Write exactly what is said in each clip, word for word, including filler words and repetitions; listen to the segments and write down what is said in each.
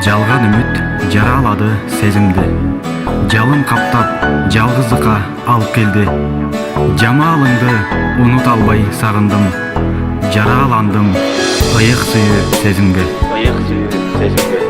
жалган үмүт жаралады сезимди, жалын каптап жалгыздыкка алып келди. Жамалыңды унута албай сагындым, жараландым ыйык сүйүү сезимге. Ыйык сүйүү сезимге.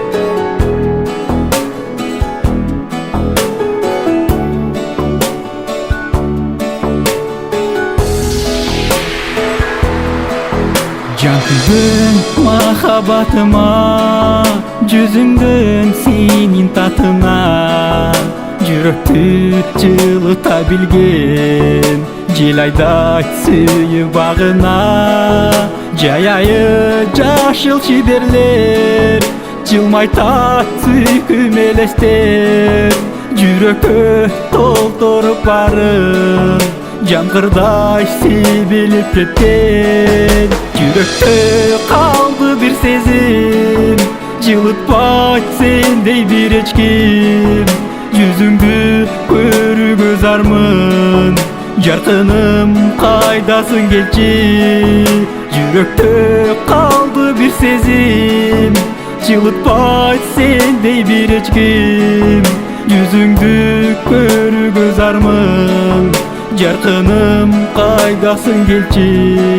Жантыбын махаббатыма, жүзүңдөн сенин татына, жүрөктү жылыта билген жел айдайт сүйүү багына. Жайайы жашыл чиберлер, жылмайтат сүйкүм элестер, жүрөккө толтуруп барын жамгырдай себелип кеткен. Жүрөктө калды бир сезим, жылытпайт сендей бир эч ким. Жүзүңдү көрүүгө зармын, жаркыным кайдасың келчи. Жүрөктө калды бир сезим, жылытпайт сендей бир эч ким. Жүзүңдү көрүүгө зармын, жаркыным кайдасың келчи.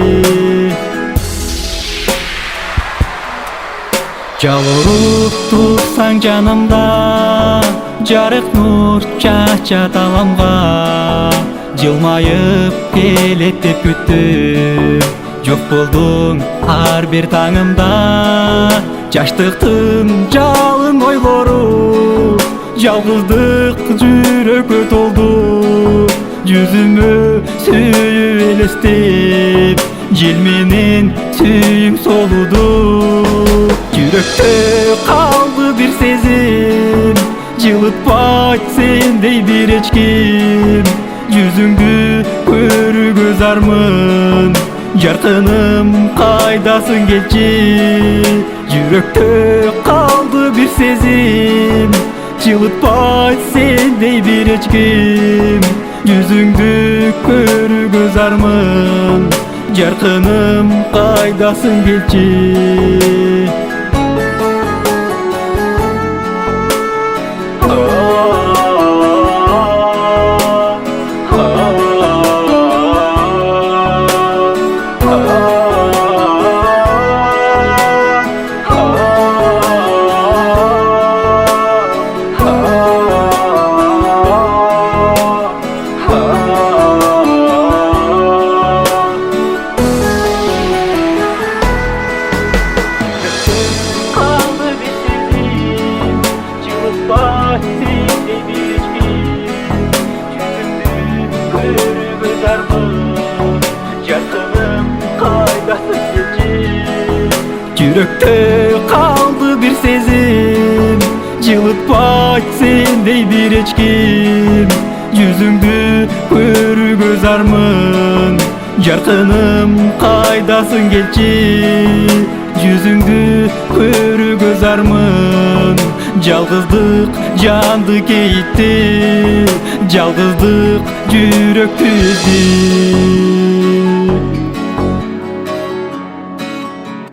Жалуруп турсаң жанымда, жарык нур чачат аламга. Жылмайып келет деп күттүм, жок болдуң ар бир таңымда. Жаштыктын жалын ойлору, жалгыздык жүрөккө толду. Жүзүмө сүйүү элестеп, жел менен сүйүң солуду. Жүрөктө калды бир сезим, жылытпайт сендей бир эч ким. Жүзүңдү көрүүгө зармын, жаркыным кайдасың келчи. Жүрөктө калды бир сезим, жылытпайт сендей бир эч ким. Жүзүңдү көрүүгө зармын, жаркыным кайдасың келчи. Жүрөктө калды бир сезим, жылытпайт сендей бир эч ким. Жүзүңдү көрүүгө зармын, жаркыным кайдасың келчи. Жүзүңдү көрүүгө зармын, жалгыздык жанды кейитти, жалгыздык жүрөктү үзди.